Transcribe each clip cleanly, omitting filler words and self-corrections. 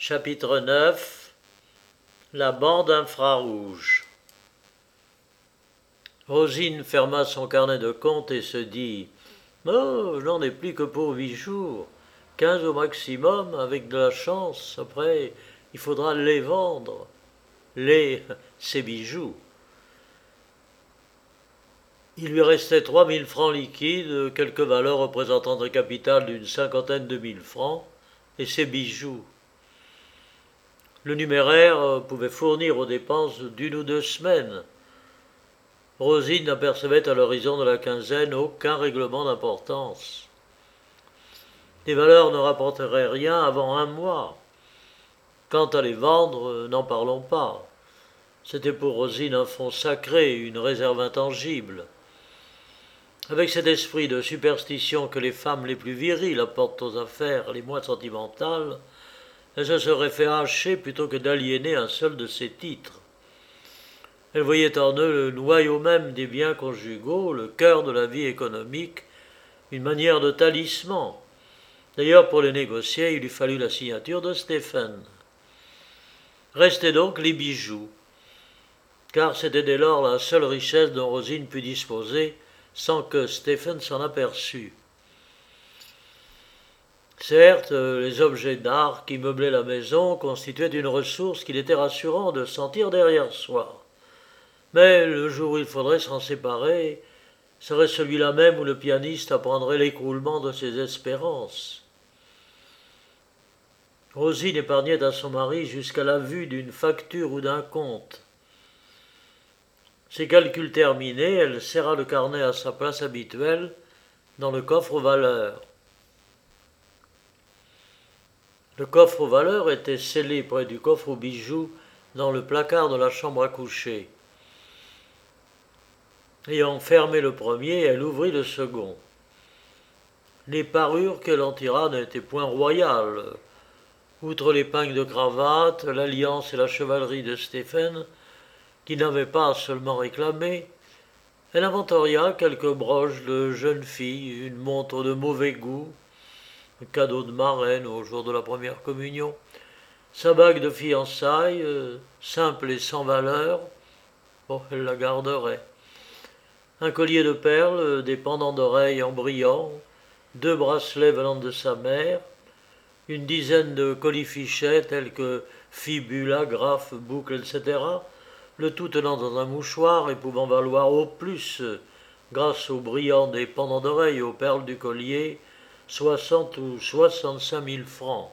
Chapitre 9. La bande infrarouge. Rosine ferma son carnet de comptes et se dit « Oh, je n'en ai plus que pour 8 jours, 15 au maximum, avec de la chance. Après, il faudra les vendre. Ces bijoux. » Il lui restait 3000 francs liquides, quelques valeurs représentant un capital d'une cinquantaine de mille francs, et ses bijoux. Le numéraire pouvait fournir aux dépenses d'une ou 2 semaines. Rosine n'apercevait à l'horizon de la quinzaine aucun règlement d'importance. Les valeurs ne rapporteraient rien avant 1 mois. Quant à les vendre, n'en parlons pas. C'était pour Rosine un fonds sacré, une réserve intangible. Avec cet esprit de superstition que les femmes les plus viriles apportent aux affaires les moins sentimentales, elle se serait fait hacher plutôt que d'aliéner un seul de ses titres. Elle voyait en eux le noyau même des biens conjugaux, le cœur de la vie économique, une manière de talisman. D'ailleurs, pour les négocier, il lui fallut la signature de Stéphane. Restaient donc les bijoux, car c'était dès lors la seule richesse dont Rosine put disposer sans que Stéphane s'en aperçût. Certes, les objets d'art qui meublaient la maison constituaient une ressource qu'il était rassurant de sentir derrière soi. Mais le jour où il faudrait s'en séparer serait celui-là même où le pianiste apprendrait l'écroulement de ses espérances. Rosine épargnait à son mari jusqu'à la vue d'une facture ou d'un compte. Ses calculs terminés, elle serra le carnet à sa place habituelle, dans le coffre aux valeurs. Le coffre aux valeurs était scellé près du coffre aux bijoux dans le placard de la chambre à coucher. Ayant fermé le premier, elle ouvrit le second. Les parures qu'elle en tira n'étaient point royales. Outre l'épingle de cravate, l'alliance et la chevalerie de Stéphane, qui n'avait pas seulement réclamé, elle inventoria quelques broches de jeune fille, une montre de mauvais goût, un cadeau de marraine au jour de la première communion, sa bague de fiançailles, simple et sans valeur, elle la garderait. Un collier de perles, des pendants d'oreilles en brillant, 2 bracelets venant de sa mère, une dizaine de colifichets tels que fibules, agrafes, boucles, etc., le tout tenant dans un mouchoir et pouvant valoir au plus, grâce au brillant des pendants d'oreilles et aux perles du collier, 60 ou 65 000 francs.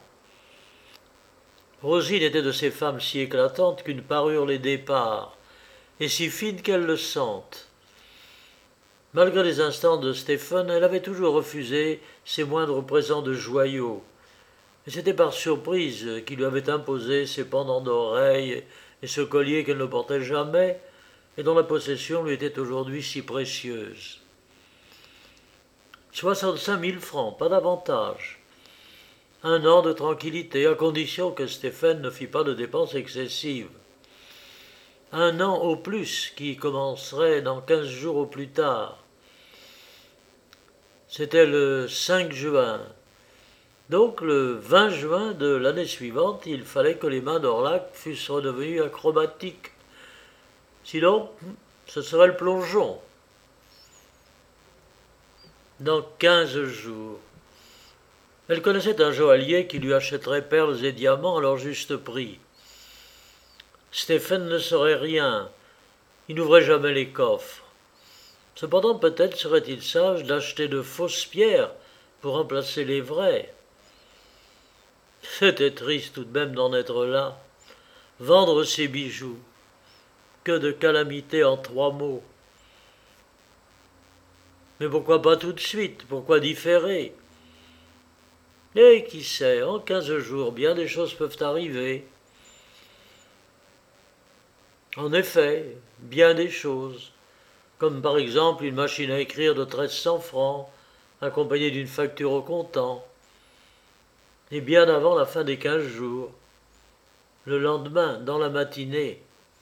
Rosine était de ces femmes si éclatantes qu'une parure les dépare, et si fine qu'elles le sentent. Malgré les instants de Stéphane, elle avait toujours refusé ses moindres présents de joyaux, et c'était par surprise qu'il lui avait imposé ses pendants d'oreilles et ce collier qu'elle ne portait jamais, et dont la possession lui était aujourd'hui si précieuse. 65 000 francs, pas davantage. 1 an de tranquillité, à condition que Stéphane ne fît pas de dépenses excessives. 1 an au plus, qui commencerait dans 15 jours au plus tard. C'était le 5 juin. Donc le 20 juin de l'année suivante, il fallait que les mains d'Orlac fussent redevenues acrobatiques. Sinon, ce serait le plongeon. Dans 15 jours. Elle connaissait un joaillier qui lui achèterait perles et diamants à leur juste prix. Stéphane ne saurait rien. Il n'ouvrait jamais les coffres. Cependant, peut-être serait-il sage d'acheter de fausses pierres pour remplacer les vraies. C'était triste tout de même d'en être là. Vendre ses bijoux. Que de calamités en 3 mots. Mais pourquoi pas tout de suite? Pourquoi différer? Et qui sait, en 15 jours, bien des choses peuvent arriver. En effet, bien des choses. Comme par exemple une machine à écrire de 1300 francs, accompagnée d'une facture au comptant. Et bien avant la fin des 15 jours. Le lendemain, dans la matinée.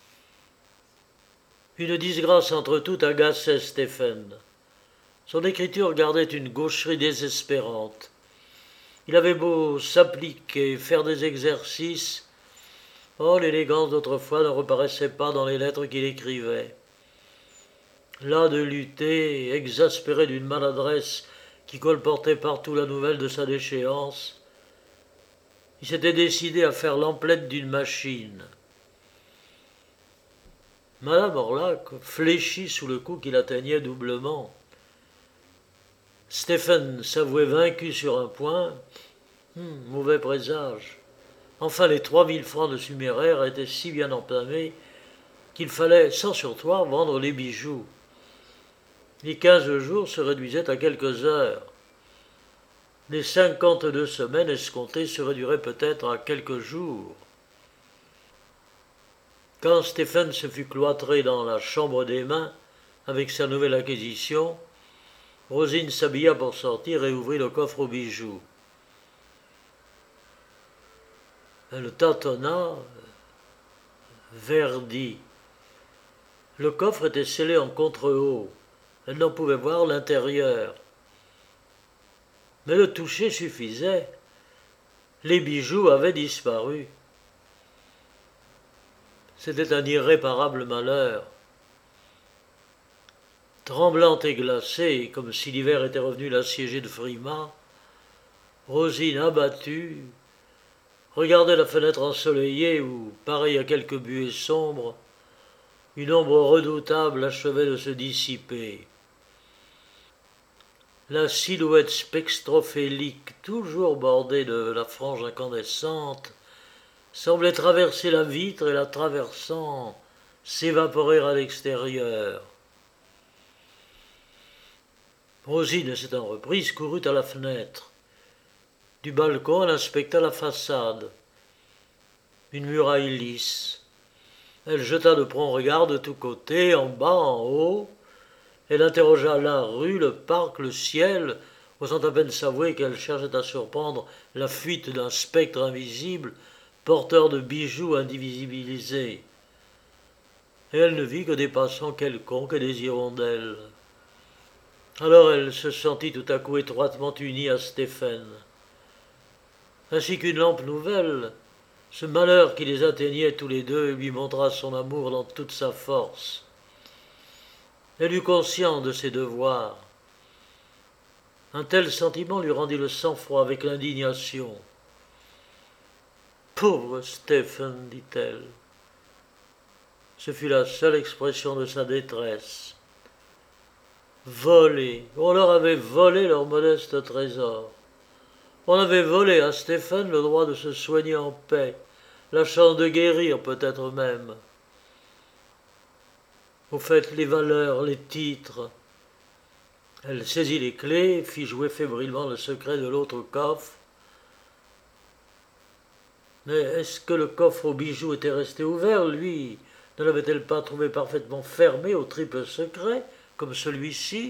Une disgrâce entre toutes agaçait Stéphane. Son écriture gardait une gaucherie désespérante. Il avait beau s'appliquer, faire des exercices, oh, l'élégance d'autrefois ne reparaissait pas dans les lettres qu'il écrivait. Las de lutter, exaspéré d'une maladresse qui colportait partout la nouvelle de sa déchéance, il s'était décidé à faire l'emplette d'une machine. Madame Orlac fléchit sous le coup qui l'atteignait doublement. Stephen s'avouait vaincu sur un point. Mauvais présage. Enfin, les 3000 francs de suméraire étaient si bien entamés qu'il fallait, sans surtoir, vendre les bijoux. Les 15 jours se réduisaient à quelques heures. Les 52 semaines escomptées se réduiraient peut-être à quelques jours. Quand Stephen se fut cloîtré dans la chambre des mains avec sa nouvelle acquisition, Rosine s'habilla pour sortir et ouvrit le coffre aux bijoux. Elle tâtonna, verdit. Le coffre était scellé en contre-haut. Elle n'en pouvait voir l'intérieur. Mais le toucher suffisait. Les bijoux avaient disparu. C'était un irréparable malheur. Tremblante et glacée, comme si l'hiver était revenu l'assiéger de frimas, Rosine, abattue, regardait la fenêtre ensoleillée où, pareille à quelques buées sombres, une ombre redoutable achevait de se dissiper. La silhouette spectrophélique, toujours bordée de la frange incandescente, semblait traverser la vitre et la traversant, s'évaporer à l'extérieur. Rosine, s'étant reprise, courut à la fenêtre. Du balcon, elle inspecta la façade. Une muraille lisse. Elle jeta de prompts regards de tous côtés, en bas, en haut. Elle interrogea la rue, le parc, le ciel, osant à peine s'avouer qu'elle cherchait à surprendre la fuite d'un spectre invisible, porteur de bijoux indivisibilisés. Et elle ne vit que des passants quelconques et des hirondelles. Alors elle se sentit tout à coup étroitement unie à Stephen. Ainsi qu'une lampe nouvelle, ce malheur qui les atteignait tous les deux lui montra son amour dans toute sa force. Elle eut conscience de ses devoirs. Un tel sentiment lui rendit le sang-froid avec l'indignation. « Pauvre Stephen, dit-elle. » Ce fut la seule expression de sa détresse. Volé, on leur avait volé leur modeste trésor. On avait volé à Stephen le droit de se soigner en paix, la chance de guérir peut-être même. Au fait, les valeurs, les titres. Elle saisit les clés, fit jouer fébrilement le secret de l'autre coffre. Mais est-ce que le coffre aux bijoux était resté ouvert, lui? Ne l'avait-elle pas trouvé parfaitement fermé au triple secret, comme celui-ci?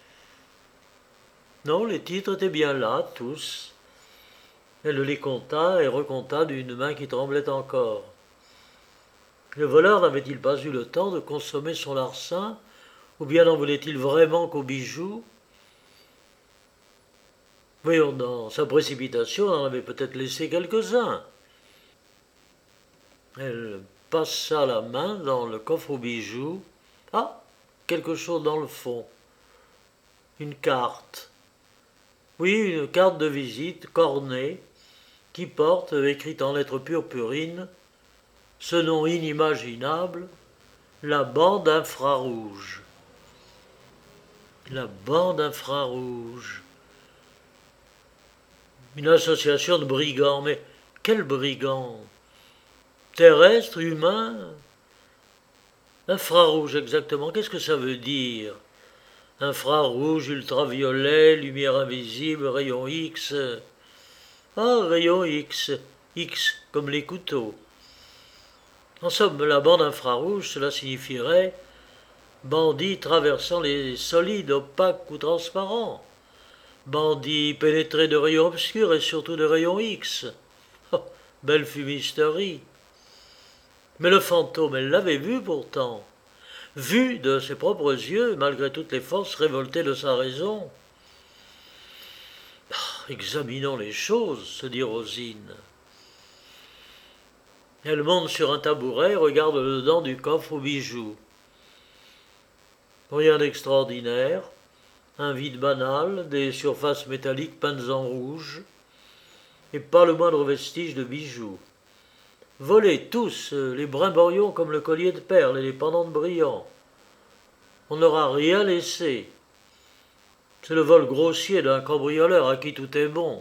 Non, les titres étaient bien là, tous. Elle les compta et recompta d'une main qui tremblait encore. Le voleur n'avait-il pas eu le temps de consommer son larcin, ou bien n'en voulait-il vraiment qu'aux bijoux? Voyons, dans sa précipitation, on en avait peut-être laissé quelques-uns. Elle passa la main dans le coffre aux bijoux. Ah, quelque chose dans le fond. Une carte. Oui, une carte de visite cornée qui porte, écrite en lettres purpurines, ce nom inimaginable, la bande infrarouge. La bande infrarouge. Une association de brigands, mais quels brigands? Terrestres, humains? Infrarouge exactement, qu'est-ce que ça veut dire? Infrarouge, ultraviolet, lumière invisible, rayon X. Ah, rayon X, X comme les couteaux. En somme, la bande infrarouge, cela signifierait bandit traversant les solides, opaques ou transparents. Bandit pénétré de rayons obscurs et surtout de rayons X. Oh, belle fumisterie. Mais le fantôme, elle l'avait vu pourtant. Vu de ses propres yeux, malgré toutes les forces révoltées de sa raison. Examinons les choses, se dit Rosine. Elle monte sur un tabouret et regarde le dedans du coffre aux bijoux. Rien d'extraordinaire, un vide banal, des surfaces métalliques peintes en rouge, et pas le moindre vestige de bijoux. Volés tous, les brimborions comme le collier de perles et les pendants de brillants. On n'aura rien laissé. C'est le vol grossier d'un cambrioleur à qui tout est bon.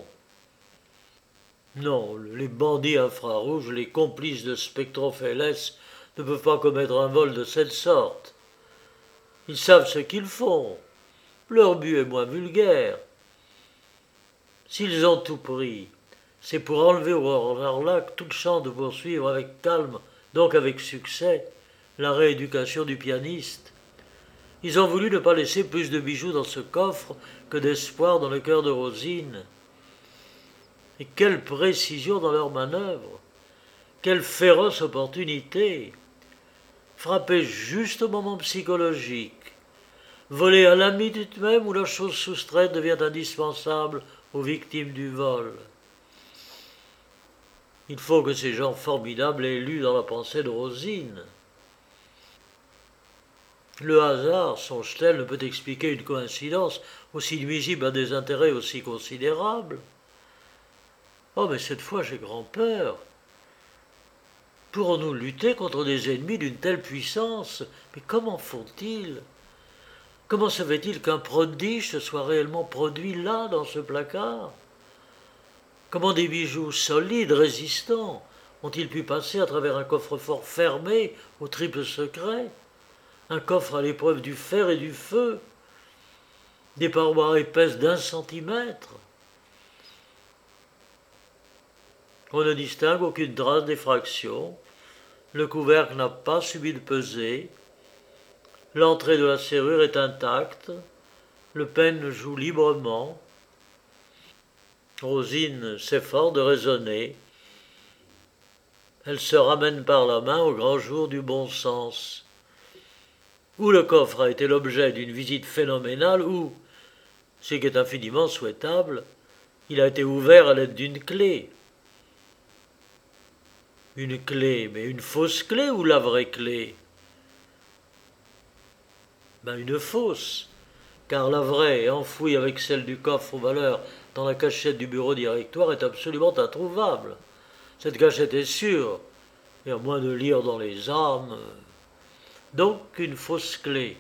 Non, les bandits infrarouges, les complices de Spectropheles ne peuvent pas commettre un vol de cette sorte. Ils savent ce qu'ils font. Leur but est moins vulgaire. S'ils ont tout pris, c'est pour enlever au Orlac toute chance de poursuivre avec calme, donc avec succès, la rééducation du pianiste. Ils ont voulu ne pas laisser plus de bijoux dans ce coffre que d'espoir dans le cœur de Rosine. Et quelle précision dans leur manœuvre, quelle féroce opportunité, frapper juste au moment psychologique, voler à la minute même où la chose soustraite devient indispensable aux victimes du vol. Il faut que ces gens formidables aient lu dans la pensée de Rosine. Le hasard, songe-t-elle, ne peut expliquer une coïncidence aussi nuisible à des intérêts aussi considérables. Oh, mais cette fois j'ai grand peur. Pourrons-nous lutter contre des ennemis d'une telle puissance? Mais comment font-ils? Comment se fait-il qu'un prodige se soit réellement produit là, dans ce placard? Comment des bijoux solides, résistants, ont-ils pu passer à travers un coffre-fort fermé au triple secret? Un coffre à l'épreuve du fer et du feu? Des parois épaisses d'1 centimètre? On ne distingue aucune trace d'effraction. Le couvercle n'a pas subi de pesée. L'entrée de la serrure est intacte. Le peigne joue librement. Rosine s'efforce de raisonner. Elle se ramène par la main au grand jour du bon sens. Ou le coffre a été l'objet d'une visite phénoménale, ou, ce qui est infiniment souhaitable, il a été ouvert à l'aide d'une clé. Une clé, mais une fausse clé ou la vraie clé? Une fausse, car la vraie, enfouie avec celle du coffre aux valeurs dans la cachette du bureau directoire, est absolument introuvable. Cette cachette est sûre, et à moins de lire dans les âmes. Donc une fausse clé,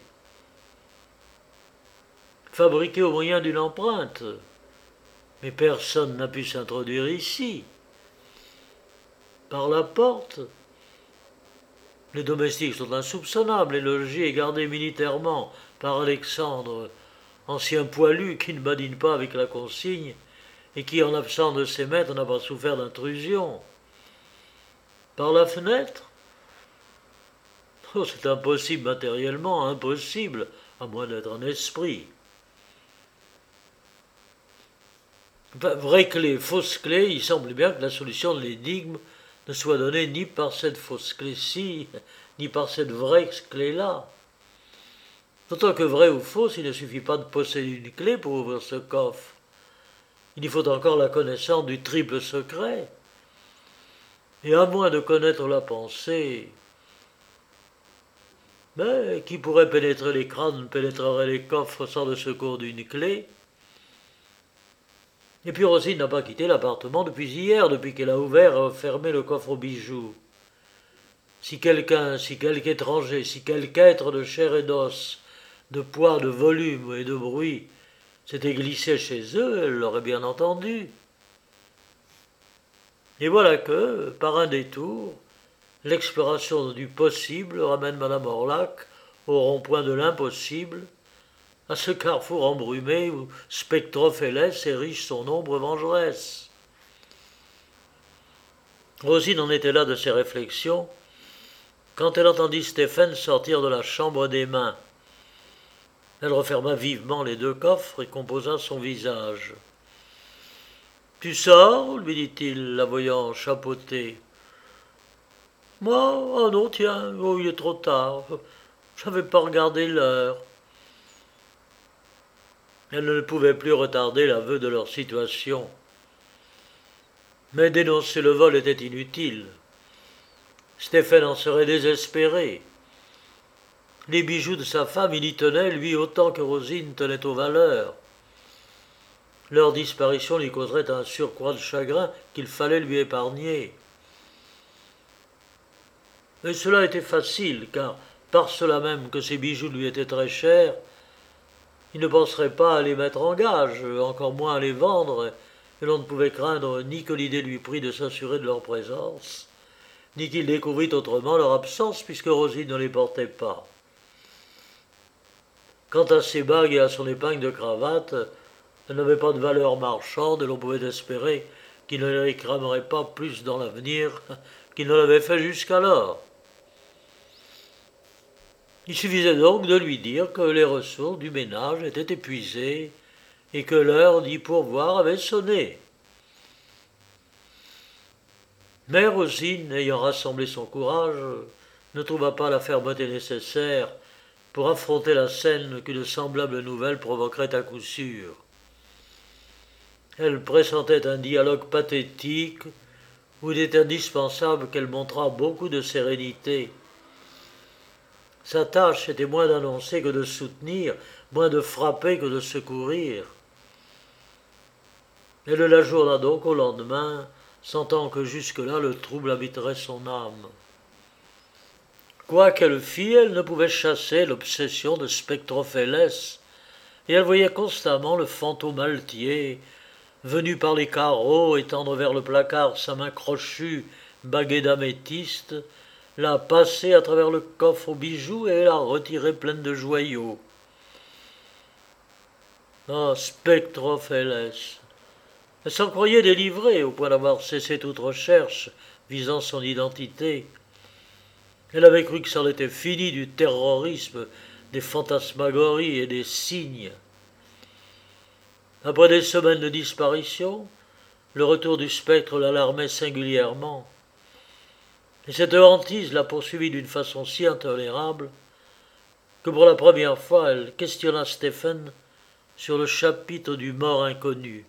fabriquée au moyen d'une empreinte. Mais personne n'a pu s'introduire ici. Par la porte, les domestiques sont insoupçonnables et le logis est gardé militairement par Alexandre, ancien poilu qui ne badine pas avec la consigne et qui, en l'absence de ses maîtres, n'a pas souffert d'intrusion. Par la fenêtre? Oh, c'est impossible matériellement, impossible, à moins d'être un esprit. Vraie clé, fausse clé, il semble bien que la solution de l'énigme ne soit donnée ni par cette fausse clé-ci, ni par cette vraie clé-là. D'autant que vraie ou fausse, il ne suffit pas de posséder une clé pour ouvrir ce coffre. Il y faut encore la connaissance du triple secret. Et à moins de connaître la pensée, mais qui pourrait pénétrer les crânes pénétrerait les coffres sans le secours d'une clé. Et puis Rosine n'a pas quitté l'appartement depuis hier, depuis qu'elle a ouvert et refermé le coffre aux bijoux. Si quelqu'un, si quelque étranger, si quelque être de chair et d'os, de poids, de volume et de bruit s'était glissé chez eux, elle l'aurait bien entendu. Et voilà que, par un détour, l'exploration du possible ramène Madame Orlac au rond-point de l'impossible, à ce carrefour embrumé où Spectropheles érige son ombre vengeresse. Rosine en était là de ses réflexions quand elle entendit Stéphane sortir de la chambre des mains. Elle referma vivement les 2 coffres et composa son visage. « Tu sors ?» lui dit-il, la voyant chapeauter. « Moi? Oh non, tiens, oh, il est trop tard. J'avais pas regardé l'heure. » Elle ne pouvait plus retarder l'aveu de leur situation. Mais dénoncer le vol était inutile. Stéphane en serait désespéré. Les bijoux de sa femme, il y tenait, lui, autant que Rosine tenait aux valeurs. Leur disparition lui causerait un surcroît de chagrin qu'il fallait lui épargner. Mais cela était facile, car, par cela même que ces bijoux lui étaient très chers, il ne penserait pas à les mettre en gage, encore moins à les vendre, et l'on ne pouvait craindre ni que l'idée lui prît de s'assurer de leur présence, ni qu'il découvrît autrement leur absence, puisque Rosine ne les portait pas. Quant à ses bagues et à son épingle de cravate, elles n'avaient pas de valeur marchande, et l'on pouvait espérer qu'il ne les cramerait pas plus dans l'avenir qu'il ne l'avait fait jusqu'alors. Il suffisait donc de lui dire que les ressources du ménage étaient épuisées et que l'heure d'y pourvoir avait sonné. Mais Rosine, ayant rassemblé son courage, ne trouva pas la fermeté nécessaire pour affronter la scène qu'une semblable nouvelle provoquerait à coup sûr. Elle pressentait un dialogue pathétique où il était indispensable qu'elle montrât beaucoup de sérénité. Sa tâche était moins d'annoncer que de soutenir, moins de frapper que de secourir. Elle l'ajourna donc au lendemain, sentant que jusque-là le trouble habiterait son âme. Quoi qu'elle fît, elle ne pouvait chasser l'obsession de Spectrophélès, et elle voyait constamment le fantôme altier, venu par les carreaux, étendre vers le placard sa main crochue, baguée d'améthyste, la passer à travers le coffre aux bijoux et la retirer pleine de joyaux. Ah, Spectrophélès! Elle s'en croyait délivrée au point d'avoir cessé toute recherche visant son identité. Elle avait cru que c'en était fini du terrorisme, des fantasmagories et des signes. Après des semaines de disparition, le retour du spectre l'alarmait singulièrement. Et cette hantise la poursuivit d'une façon si intolérable que pour la première fois elle questionna Stephen sur le chapitre du mort inconnu.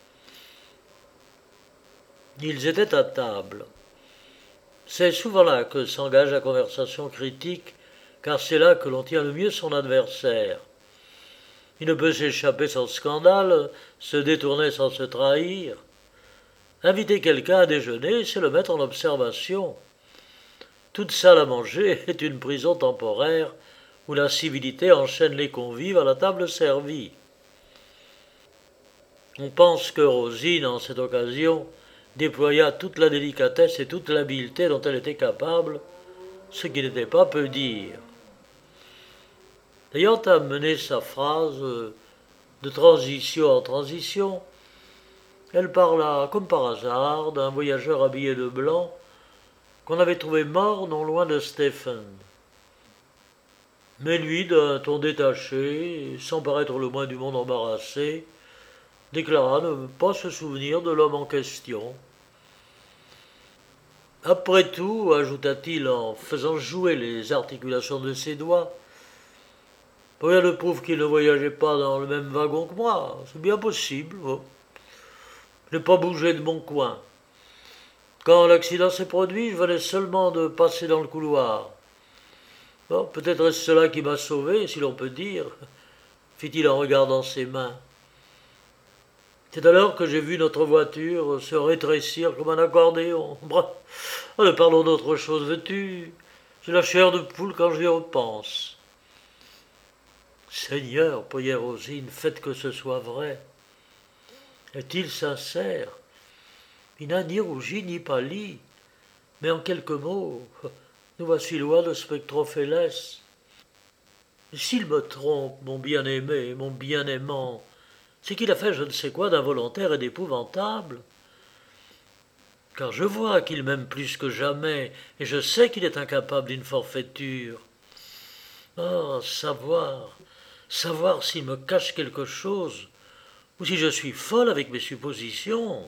Ils étaient à table. C'est souvent là que s'engage la conversation critique, car c'est là que l'on tient le mieux son adversaire. Il ne peut s'échapper sans scandale, se détourner sans se trahir. Inviter quelqu'un à déjeuner, c'est le mettre en observation. Toute salle à manger est une prison temporaire où la civilité enchaîne les convives à la table servie. On pense que Rosine, en cette occasion, déploya toute la délicatesse et toute l'habileté dont elle était capable, ce qui n'était pas peu dire. Ayant amené sa phrase de transition en transition, elle parla, comme par hasard, d'un voyageur habillé de blanc qu'on avait trouvé mort non loin de Stephen. Mais lui, d'un ton détaché, sans paraître le moins du monde embarrassé, déclara ne pas se souvenir de l'homme en question. Après tout, ajouta-t-il en faisant jouer les articulations de ses doigts, rien ne prouve qu'il ne voyageait pas dans le même wagon que moi. C'est bien possible. Je n'ai pas bougé de mon coin. Quand l'accident s'est produit, je venais seulement de passer dans le couloir. Bon, peut-être est-ce cela qui m'a sauvé, si l'on peut dire, fit-il en regardant ses mains. C'est alors que j'ai vu notre voiture se rétrécir comme un accordéon. Bref, allez, parlons d'autre chose, veux-tu? J'ai la chair de poule quand j'y repense. Seigneur, priait Rosine, faites que ce soit vrai. Est-il sincère? Il n'a ni rougi ni pâli, mais en quelques mots, nous voici loin de Spectrophélès. S'il me trompe, mon bien-aimé, mon bien-aimant, c'est qu'il a fait je ne sais quoi d'involontaire et d'épouvantable. Car je vois qu'il m'aime plus que jamais, et je sais qu'il est incapable d'une forfaiture. Oh, savoir s'il me cache quelque chose, ou si je suis folle avec mes suppositions.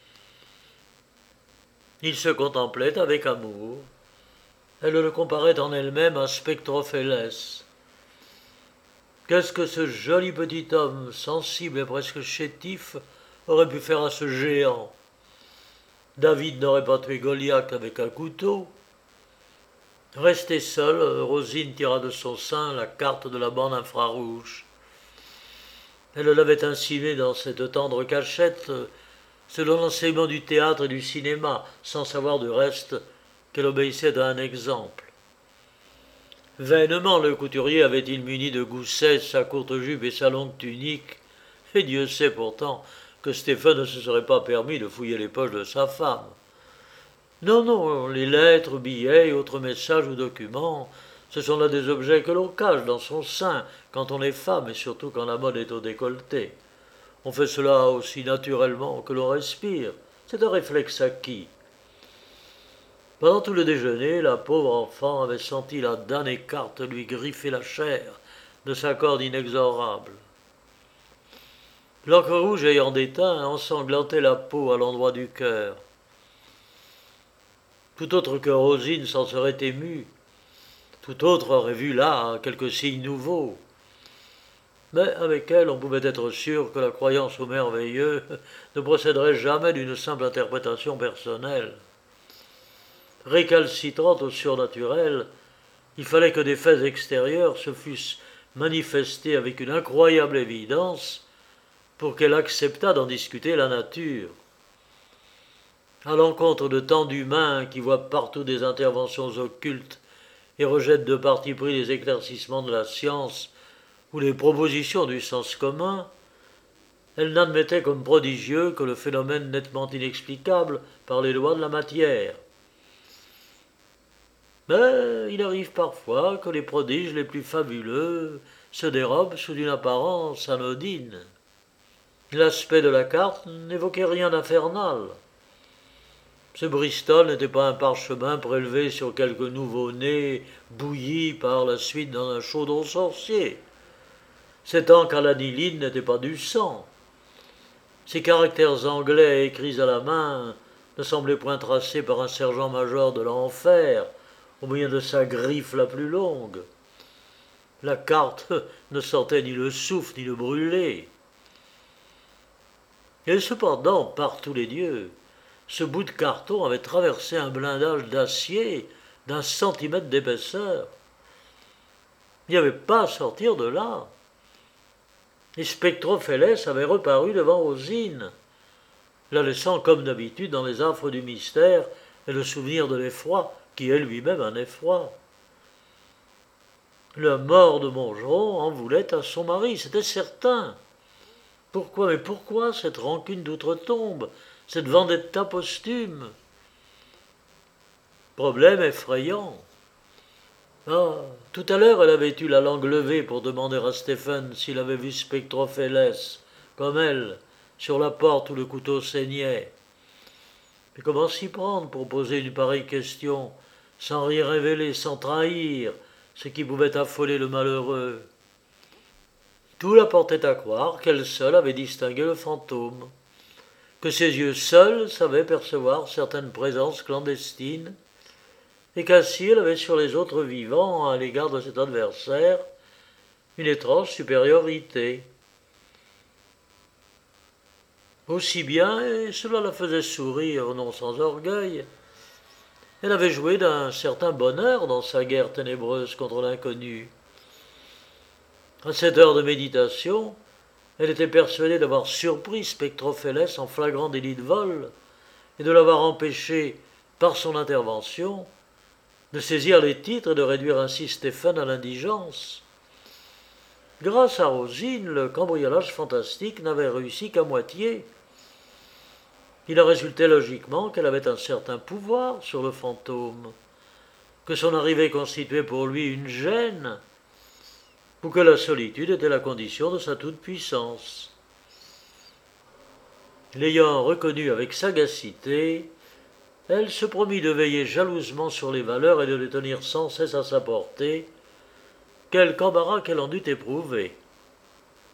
Il se contemplait avec amour. Elle le comparait en elle-même à Spectrophélès. Qu'est-ce que ce joli petit homme, sensible et presque chétif, aurait pu faire à ce géant? David n'aurait pas tué Goliath avec un couteau. Restée seule, Rosine tira de son sein la carte de la bande infrarouge. Elle l'avait insinuée dans cette tendre cachette, selon l'enseignement du théâtre et du cinéma, sans savoir du reste qu'elle obéissait à un exemple. Vainement le couturier avait-il muni de gousset sa courte jupe et sa longue tunique, et Dieu sait pourtant que Stéphane ne se serait pas permis de fouiller les poches de sa femme. Non, non, les lettres, billets et autres messages ou documents, ce sont là des objets que l'on cache dans son sein quand on est femme et surtout quand la mode est au décolleté. On fait cela aussi naturellement que l'on respire. C'est un réflexe acquis. Pendant tout le déjeuner, la pauvre enfant avait senti la damnée écarte lui griffer la chair de sa corde inexorable. L'encre rouge ayant déteint ensanglantait la peau à l'endroit du cœur. Tout autre que Rosine s'en serait ému. Tout autre aurait vu là quelques signes nouveaux. Mais avec elle, on pouvait être sûr que la croyance au merveilleux ne procéderait jamais d'une simple interprétation personnelle. Récalcitrante au surnaturel, il fallait que des faits extérieurs se fussent manifestés avec une incroyable évidence pour qu'elle acceptât d'en discuter la nature. À l'encontre de tant d'humains qui voient partout des interventions occultes et rejettent de parti pris les éclaircissements de la science ou les propositions du sens commun, elle n'admettait comme prodigieux que le phénomène nettement inexplicable par les lois de la matière. Mais il arrive parfois que les prodiges les plus fabuleux se dérobent sous une apparence anodine. L'aspect de la carte n'évoquait rien d'infernal. Ce Bristol n'était pas un parchemin prélevé sur quelque nouveau-né, bouilli par la suite dans un chaudron sorcier. Cette encre à l'aniline n'était pas du sang. Ces caractères anglais écrits à la main ne semblaient point tracés par un sergent-major de l'enfer, au moyen de sa griffe la plus longue. La carte ne sortait ni le souffle ni le brûlé. Et cependant, par tous les dieux, ce bout de carton avait traversé un blindage d'acier d'1 centimètre d'épaisseur. Il n'y avait pas à sortir de là. Et Spectrophéles avait reparu devant Rosine, la laissant comme d'habitude dans les affres du mystère et le souvenir de l'effroi, qui est lui-même un effroi. La mort de Montgeron en voulait à son mari, c'était certain. Mais pourquoi cette rancune d'outre-tombe, cette vendetta posthume? Problème effrayant. Ah, tout à l'heure elle avait eu la langue levée pour demander à Stéphane s'il avait vu Spectrophéles, comme elle, sur la porte où le couteau saignait. Mais comment s'y prendre pour poser une pareille question, sans rien révéler, sans trahir ce qui pouvait affoler le malheureux? Tout la portait à croire qu'elle seule avait distingué le fantôme, que ses yeux seuls savaient percevoir certaines présences clandestines, et qu'ainsi elle avait sur les autres vivants, à l'égard de cet adversaire, une étrange supériorité. Aussi bien, et cela la faisait sourire, non sans orgueil, elle avait joué d'un certain bonheur dans sa guerre ténébreuse contre l'inconnu. À cette heure de méditation, elle était persuadée d'avoir surpris Spectrophéles en flagrant délit de vol et de l'avoir empêché, par son intervention, de saisir les titres et de réduire ainsi Stéphane à l'indigence. Grâce à Rosine, le cambriolage fantastique n'avait réussi qu'à moitié. Il en résultait logiquement qu'elle avait un certain pouvoir sur le fantôme, que son arrivée constituait pour lui une gêne, ou que la solitude était la condition de sa toute-puissance. L'ayant reconnu avec sagacité, elle se promit de veiller jalousement sur les valeurs et de les tenir sans cesse à sa portée, quelque embarras qu'elle en dût éprouver.